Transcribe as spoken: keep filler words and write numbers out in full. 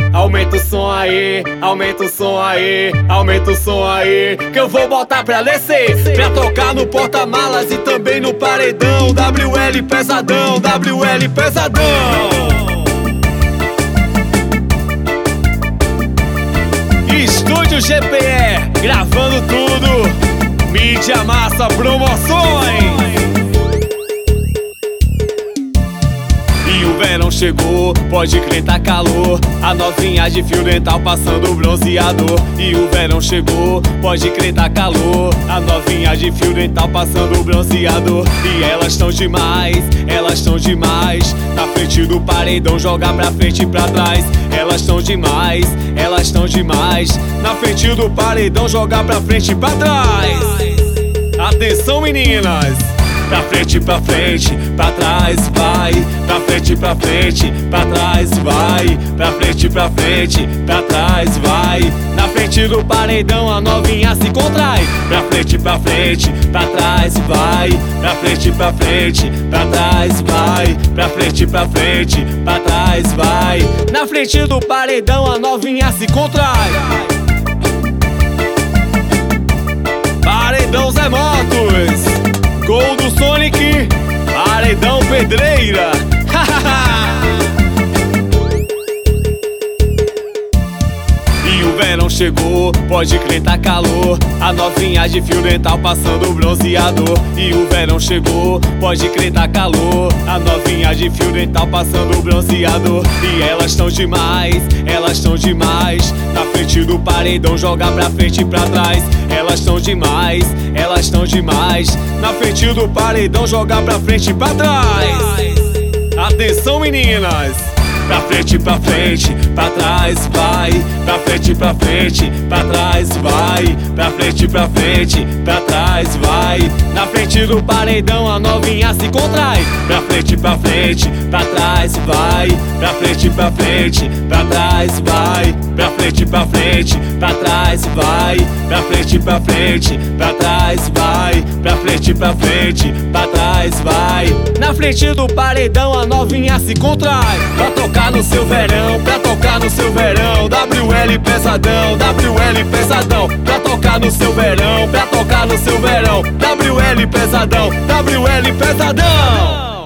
Aumenta o som aí, aumenta o som aí, aumenta o som aí, que eu vou botar pra descer, pra tocar no porta-malas e também no paredão. W L pesadão, W L pesadão. Estúdio G P E, gravando tudo. Mídia Massa Promoções. E o verão chegou, pode crer tá calor. A novinha de fio dental passando bronzeador. E o verão chegou, pode crer tá calor. A novinha de fio dental passando bronzeador. E elas tão demais, elas tão demais. Na frente do paredão, joga pra frente e pra trás. Elas tão demais, elas tão demais. Na frente do paredão, joga pra frente e pra trás. Atenção, meninas! Pra frente, pra frente, pra trás, vai. Pra frente, pra frente, pra trás, vai. Pra frente, pra frente, pra trás, vai. Na frente do paredão a novinha se contrai. Pra frente, pra frente, pra trás, vai. Pra frente, pra frente, pra trás, vai. Pra frente, pra frente, pra trás, vai. Na frente do paredão a novinha se contrai. Paredão Zé Motos, gol do Sonic, paredão Pedreira. E o verão chegou, pode crer tá calor. A novinha de fio dental passando bronzeador. E o verão chegou, pode crer tá calor. A novinha de fio dental passando bronzeador. E elas tão demais, elas tão demais. Na frente do paredão, joga pra frente e pra trás. Elas tão demais, elas tão demais. Na frente do paredão, joga pra frente e pra trás. Atenção, meninas! Pra frente, pra frente, pra trás, vai. Pra frente, pra frente, pra trás, vai. Pra frente, pra frente, pra trás, vai. Na frente do paredão a novinha se contrai. Pra frente, pra frente, pra trás, vai. Pra frente, pra frente, pra trás, vai. Pra frente, pra frente, pra trás, vai. Pra frente, pra frente, pra trás, vai. Pra frente, pra frente, pra trás, vai. Na frente do paredão a novinha se contrai. Pra tocar no seu verão, pra tocar no seu verão. W L pesadão, W L pesadão. Pra tocar no seu verão, pra tocar no seu verão. W L pesadão, W L pesadão.